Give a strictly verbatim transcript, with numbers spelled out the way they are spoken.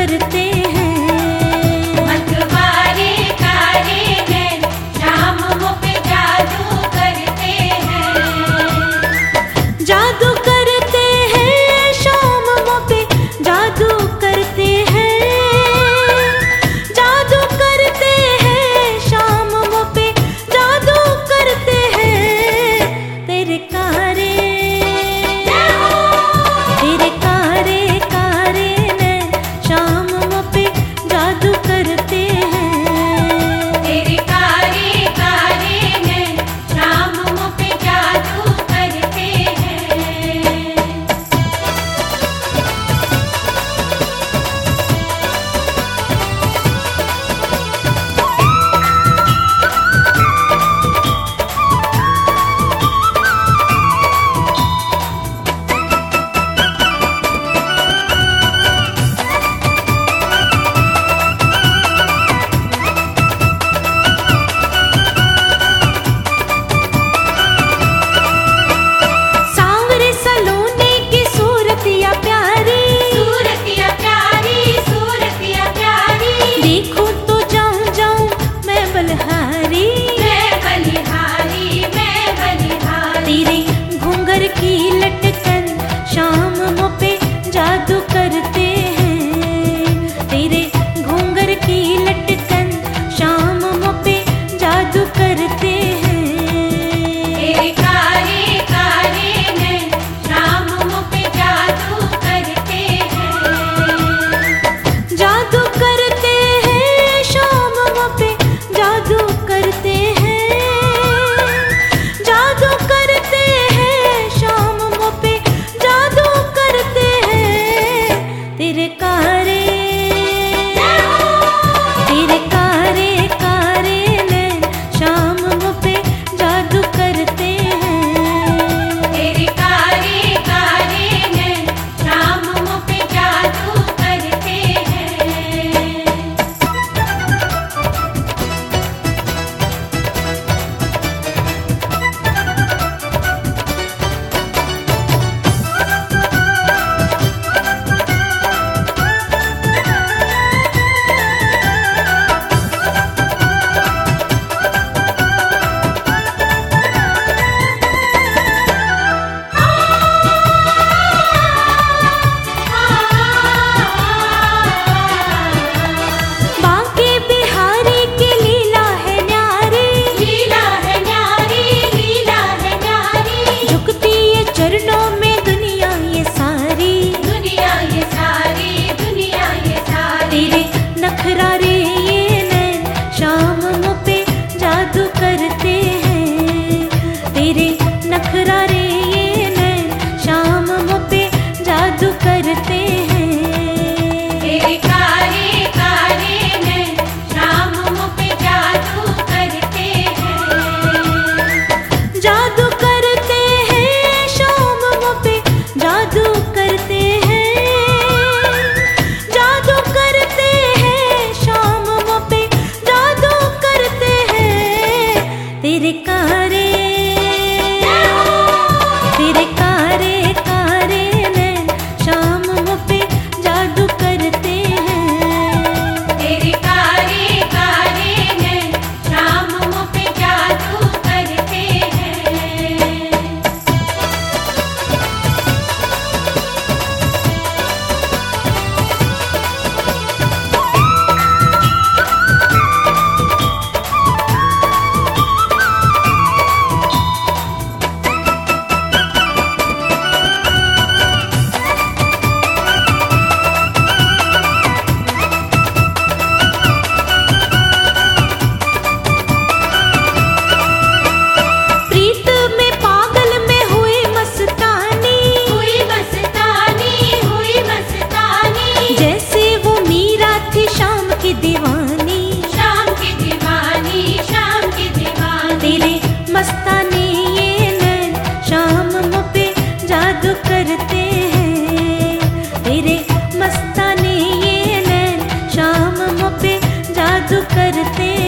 करते हैं। मतवारे कारे नैन शाम मुँह पे जादू करते हैं। जादू करते हैं शाम मुँह पे जादू करते हैं। जादू करते हैं शाम मुँह पे जादू करते हैं। तेरे कारे तेरे कारे कारे नैन शाम मुँह पे जादू करते हैं। तेरे कारे कारे नैन शाम मुँह पे जादू करते हैं। सांवरे सलोने की सूरतिया प्यारी, सूरतिया प्यारी सूरतिया प्यारी। देखूं तो जाऊं जाऊं मैं बलहारी। मैं बलिहारी मैं बलिहारी। तेरे घूंघर की लटकन शाम मुँह पे जादू करते हैं। तेरे घूंघर की लटकन शाम मुँह पे जादू करते हैं। तेरे कारे कारे नैन शाम मुँह पे जादू करते हैं। जादू करते हैं शाम मुँह पे जादू करते हैं। जादू करते हैं शाम मुँह पे जादू करते हैं। तेरे कारे तेरे कारे कारे नैन शाम मुँह पे जादू करते हैं। तेरे कारे कारे नैन शाम मुँह पे जादू करते हैं। बांके बिहारी की लीला है न्यारी। लीला है न्यारी लीला है न्यारी। झुकती है चरणों में दुनिया ये सारी। दुनिया ये सारी दुनिया ये सारी। तेरे नखरारे ये नैन शाम मुँह पे जादू करते हैं। तेरे नखरारे ये नैन शाम मुँह पे जादू करते हैं। तेरे कारे कारे नैन शाम मुँह पे जादू करते हैं। जादू करते हैं शाम मुँह पे जादू करते हैं। जादू करते हैं शाम मुँह पे जादू करते हैं। तेरे कारे तेरे कारे कारे नैन शाम मुँह पे जादू करते हैं। तेरे कारे कारे नैन शाम मुँह पे जादू करते हैं। प्रीत में पागल में हुई मस्तानी। हुई मस्तानी हुई मस्तानी। जैसे वो मीरा थी शाम की दीवानी। शाम की दीवानी शाम की दीवानी। तेरे मस्तानी ये नैन शाम मुँह पे जादू करते हैं। तेरे मस्तानी ये नैन शाम मुँह पे जादू करते